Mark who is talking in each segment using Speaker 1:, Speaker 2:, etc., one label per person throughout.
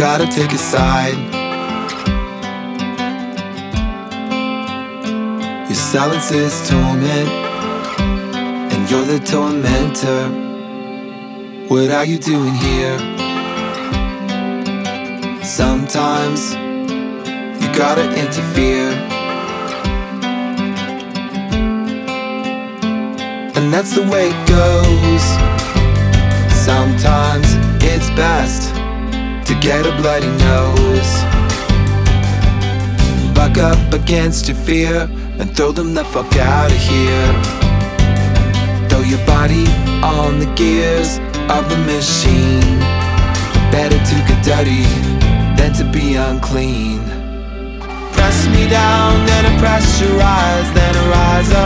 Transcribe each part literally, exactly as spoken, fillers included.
Speaker 1: gotta take a side. Your silence is torment, and you're the tormentor. What are you doing here? Sometimes you gotta interfere, and that's the way it goes. Sometimes it's best to get a bloody nose. Buck up against your fear and throw them the fuck out of here. Throw your body on the gears of the machine. Better to get dirty than to be unclean. Press me down, then I pressurize, then I rise up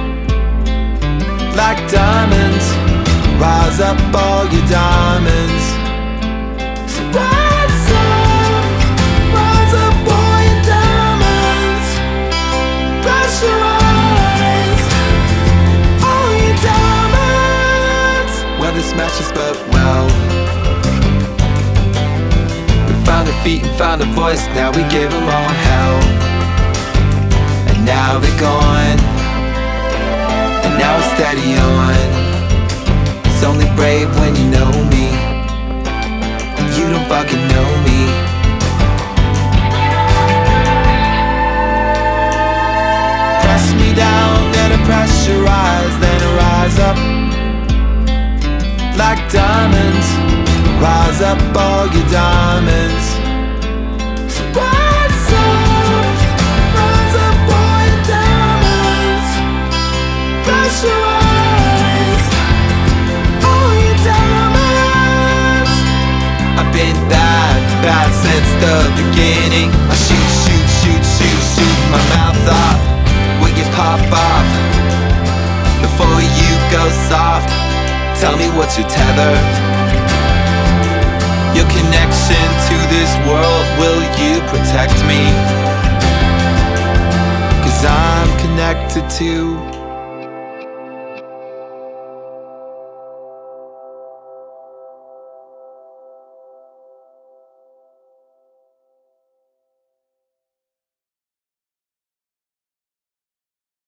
Speaker 1: like diamonds. Rise up all your diamonds. So rise up, rise up all your diamonds. Pressurize all your diamonds. Well, this matches but well. We found our feet and found a voice, now we give them all hell. And now they're gone, and now it's steady on. It's only brave when you know me, and you don't fucking know me. Press me down, then I pressurize, then I rise up like diamonds. Rise up all your diamonds. So rise up, rise up all your diamonds. Pressurize been bad, bad since the beginning. I shoot, shoot, shoot, shoot, shoot my mouth off. Will you pop off before you go soft? Tell me what's your tether? Your connection to this world, will you protect me? 'Cause I'm connected to